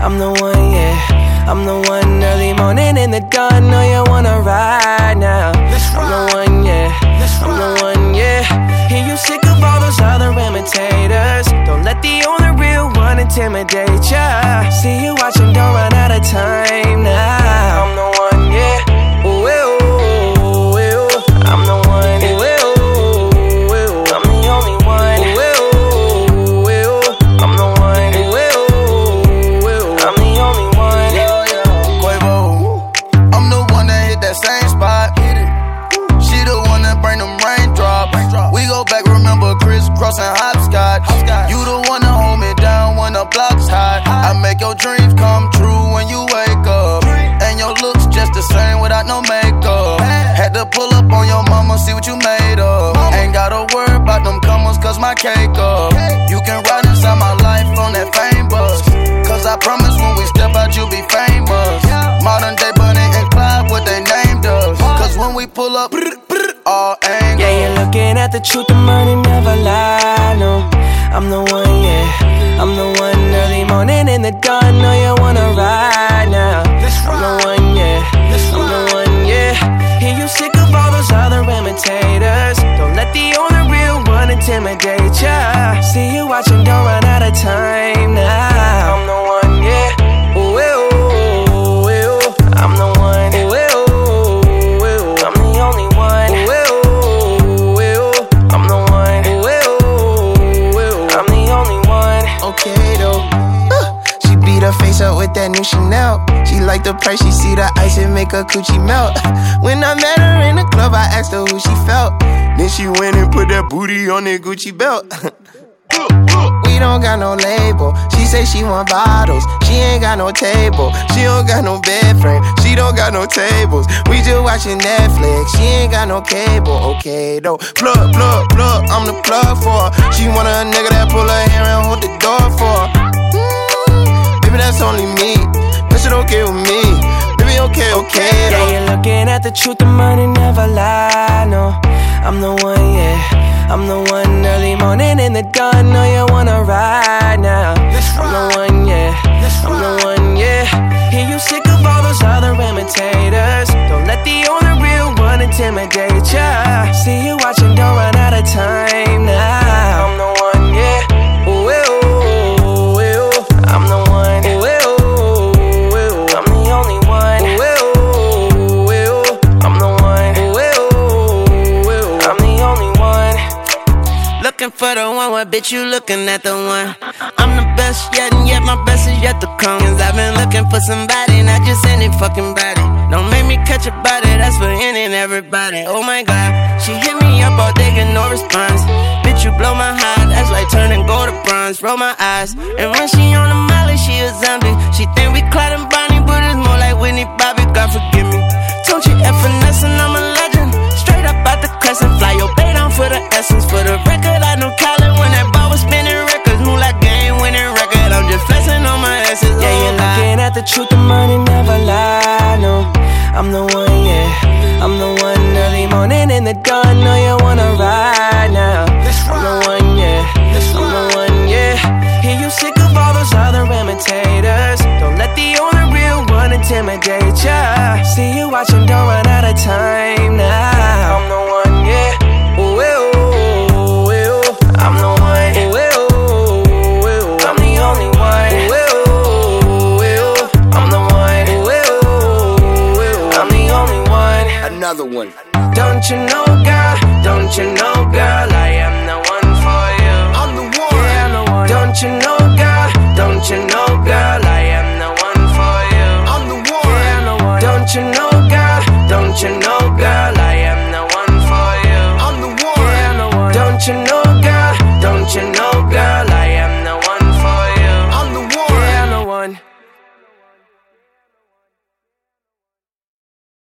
I'm the one, yeah. I'm the one early morning in the dawn. Know you wanna ride now. I'm the one, yeah. I'm the one, yeah. Hear you sick of all those other imitators. Don't let the only real one intimidate ya. See you watching, don't run out of time now. I'm the one, yeah. Ooh, ooh, ooh. I'm the one, ooh, ooh, ooh. I'm the only one, ooh, ooh, ooh. I'm the one, ooh, ooh, ooh. I'm the only one, Quavo. I'm the one that hit that same spot. She the one that bring them raindrops. We go back, remember crisscross and hopscotch. You the one that hold me down when the block's hot. I make your dreams come true when you wake up. And your looks just the same without no makeup. Had to pull up on your mama, see what you made of. Ain't gotta worry about them comers, cause my cake up. You can ride inside my life on that fame bus. Cause I promise when we step out, you'll be famous. Modern day Bonnie and Clyde, what they named us. Cause when we pull up, all angles. Yeah, you're looking at the truth, the money never lie, no. I'm the one, yeah. I'm the one early morning in the dawn. Know you wanna ride now. I'm the one, yeah. I'm the one, yeah. Hear you sick of all those other imitators. Don't let the only real one intimidate ya. See you watching, don't run out of time now. I'm the one, yeah. Ooh, ooh, ooh. I'm the one, ooh, ooh, ooh. I'm the only one, ooh, ooh, ooh. I'm the one, ooh, ooh, ooh. I'm the only one. Okay though. She beat her face up with that new Chanel. She like the price, she see the ice and make her coochie melt. When I met her in the club, I asked her who she felt. Then she went and put that booty on that Gucci belt. We don't got no label. She say she want bottles. She ain't got no table. She don't got no bed frame. She don't got no tables. We just watching Netflix. She ain't got no cable. Okay though. Plug, plug, plug. I'm the plug for her. She want a nigga that pull her hair and hold the door for her. Baby, that's only me. That shit okay with me. Baby, okay, okay though. Yeah, you're looking at the truth, the money never lie, no. I'm the one, yeah. I'm the one early morning in the dawn. Know you wanna ride now. I'm the one, yeah. I'm the one, yeah. Hear you sick of all those other imitators. Don't let the only real one intimidate ya. See you watching, don't run out of time now. I'm the one, yeah. Ooh, ooh, ooh. I'm the one, ooh, ooh, ooh. I'm the only one, ooh, ooh, ooh. I'm the one, ooh, ooh, ooh. I'm the only one. Looking for the one, what bitch you looking at the one? I'm the best yet, and yet my best is yet to come. Cause I've been looking for somebody, not just any fucking body. Don't make me catch a body, that's for any and everybody. Oh my god, she hit me up all day, get no response. Bitch, you blow my heart, that's like turning gold to bronze. Roll my eyes, and when she on the molly, she a zombie. She think we Clyde and Bonnie, but it's more like Whitney Bobby, God forgive me. Don't you F finesse and I'm a legend. Straight up out the crescent, fly your bait on for the essence. For the record, I know Khaled when that ball was spinning records. Move like game winning record, I'm just flexing on my essence. Yeah, you're looking at the truth, the money never lie, no. I'm the one, yeah. I'm the one early morning in the dawn. Know you wanna ride now. I'm the one, yeah. I'm the one, yeah. Hear you sick of all those other imitators. Don't let the only real one intimidate ya. See you watching, don't run out of time now. I'm the one, yeah. Ooh, ooh, ooh. I'm the one, ooh, ooh, ooh. I'm the only one, ooh, ooh, ooh. I'm the one, ooh, ooh, ooh. I'm the only one. Another one. Don't you know